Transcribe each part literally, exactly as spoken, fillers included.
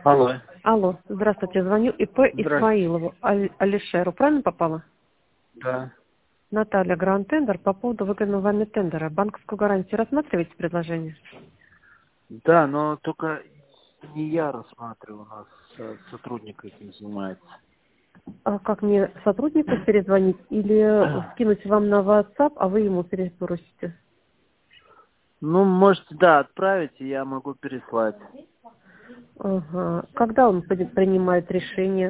Алло. Алло, здравствуйте, звоню ИП Здравствуйте. Исмаилову Аль- Алишеру. Правильно попала? Да. Наталья, Гранд Тендер по поводу выгодного вами тендера. Банковскую гарантию рассматриваете предложение? Да, но только не я рассматриваю, у нас э, сотрудник этим занимается. А как мне сотруднику перезвонить или скинуть вам на WhatsApp, а вы ему перебросите? Ну, можете, да, отправить, и я могу переслать. Ага. Когда он будет принимает решение?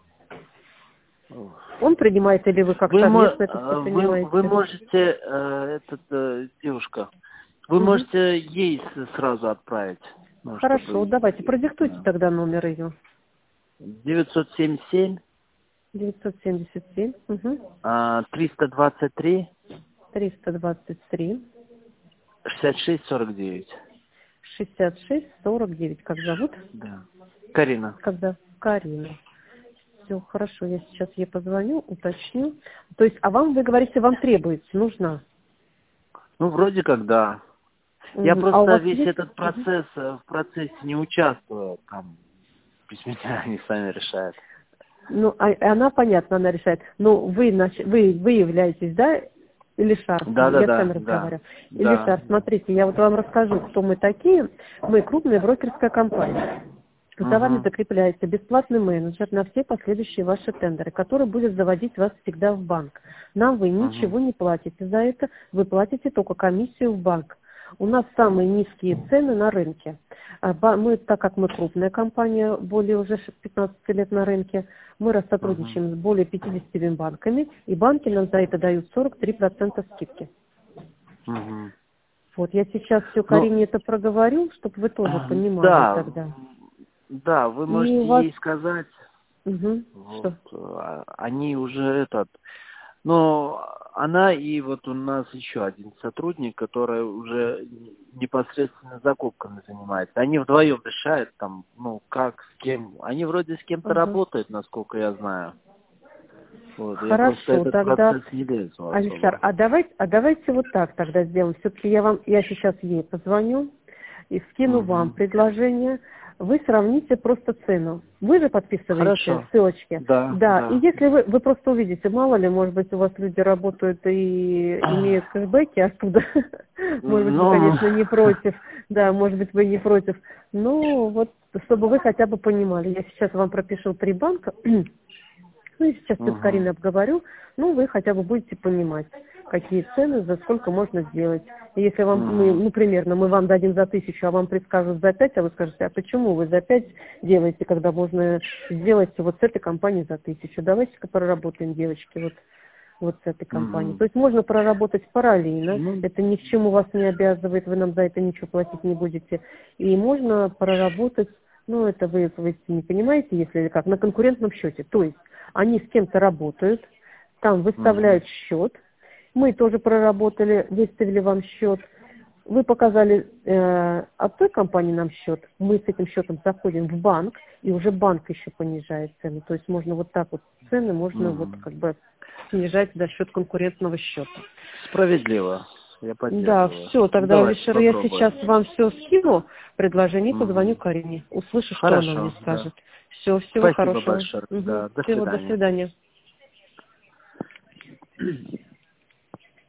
Ох. Он принимает или вы как Вы, мо- совместно это все э, вы, вы принимаете? можете, э, этот, э, девушка, вы Угу. можете ей с- сразу отправить, ну, Хорошо, чтобы... давайте, продиктуйте Да. тогда номер ее. девятьсот семьдесят семь, девятьсот семьдесят семь, угу. а, триста двадцать три, триста двадцать три. шестьдесят шесть сорок девять. шестьдесят шесть сорок девять. Как зовут? Да. Карина. Когда? Карина. Все, хорошо, я сейчас ей позвоню, уточню. То есть, а вам, вы говорите, вам требуется, нужна? Ну, вроде как да. Я Мгм. А у просто вас весь есть? этот Мгм. процесс, э, в процессе не участвую, там, без меня они сами решают. Ну, а, она, понятно, она решает. Но вы, нач- вы, вы являетесь, да, Илишар? Да, да, Я с да, вами да, разговариваю. да. Илишар, смотрите, я вот вам расскажу, кто мы такие. Мы крупная брокерская компания. За вами Угу, закрепляется бесплатный менеджер на все последующие ваши тендеры, который будет заводить вас всегда в банк. Нам вы угу, ничего не платите за это, вы платите только комиссию в банк. У нас самые низкие цены на рынке. А ба- Мы, так как мы крупная компания, более уже пятнадцать лет на рынке, мы угу, рассотрудничаем с более пятидесятью банками, и банки нам за это дают сорок три процента скидки. угу. Вот, я сейчас все Ну, Карине это проговорю, чтобы вы тоже понимали да, тогда. да, вы И у можете вас... ей сказать, Мгм. вот, Что? а, они уже этот, но она и вот у нас еще один сотрудник, который уже непосредственно закупками занимается. Они вдвоем решают там, ну, как, с кем. Они вроде с кем-то Ага. работают, насколько я знаю. Вот, я просто Хорошо, этот тогда, процесс не лезу Алишар, особо. а давайте, а давайте вот так тогда сделаем. Все-таки я вам, я сейчас ей позвоню и скину вам Угу. предложение. Вы сравните просто цену. Вы же подписываете Хорошо. ссылочки. Да, Да, и да. если вы, вы просто увидите, мало ли, может быть, у вас люди работают и имеют кэшбэки оттуда. Может быть, вы, Ну, ну. конечно, не против. Да, может быть, вы не против. Ну, вот, чтобы вы хотя бы понимали. Я сейчас вам пропишу три банка. Ну, я сейчас все с Угу. Кариной обговорю, ну, вы хотя бы будете понимать, какие цены, за сколько можно сделать. И если вам, мы, Угу. ну, примерно, мы вам дадим за тысячу, а вам предскажут за пять, а вы скажете, а почему вы за пять делаете, когда можно сделать вот с этой компанией за тысячу? Давайте-ка проработаем, девочки, вот, вот с этой компанией. Угу. То есть можно проработать параллельно, Ну, это ни к чему вас не обязывает, вы нам за это ничего платить не будете. И можно проработать, ну, это вы, вы не понимаете, если как, на конкурентном счете. То есть они с кем-то работают, там угу. выставляют счет, мы тоже проработали, выставили вам счет, вы показали э, от той компании нам счет, мы с этим счетом заходим в банк, и уже банк еще понижает цены. То есть можно вот так вот цены, можно вот Угу. как бы снижать за счет конкурентного счета. Справедливо. Я Да, поддерживаю. все, тогда, Давайте Алишер, я сейчас попробуем. вам все скину, предложение, и позвоню Угу. Карине. Услышу, что она мне Хорошо, да. скажет. Все, всего Спасибо хорошего. большое. Угу. Да, до Всего, до свидания. свидания.